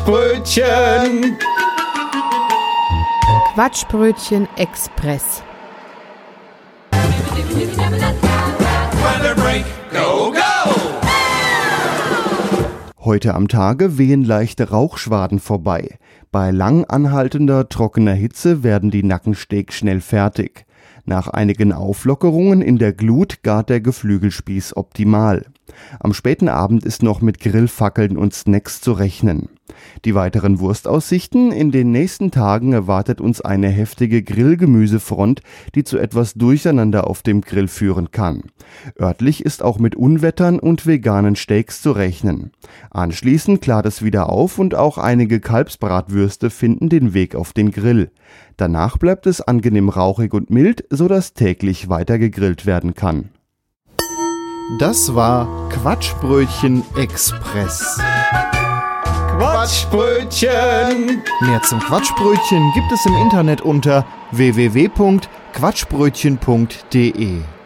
Quatschbrötchen. Quatschbrötchen Express. Heute am Tage wehen leichte Rauchschwaden vorbei. Bei lang anhaltender, trockener Hitze werden die Nackensteak schnell fertig. Nach einigen Auflockerungen in der Glut gart der Geflügelspieß optimal. Am späten Abend ist noch mit Grillfackeln und Snacks zu rechnen. Die weiteren Wurstaussichten: in den nächsten Tagen erwartet uns eine heftige Grillgemüsefront, die zu etwas Durcheinander auf dem Grill führen kann. Örtlich ist auch mit Unwettern und veganen Steaks zu rechnen. Anschließend klart es wieder auf und auch einige Kalbsbratwürste finden den Weg auf den Grill. Danach bleibt es angenehm rauchig und mild, sodass täglich weiter gegrillt werden kann. Das war Quatschbrötchen Express. Quatschbrötchen. Mehr zum Quatschbrötchen gibt es im Internet unter www.quatschbrötchen.de.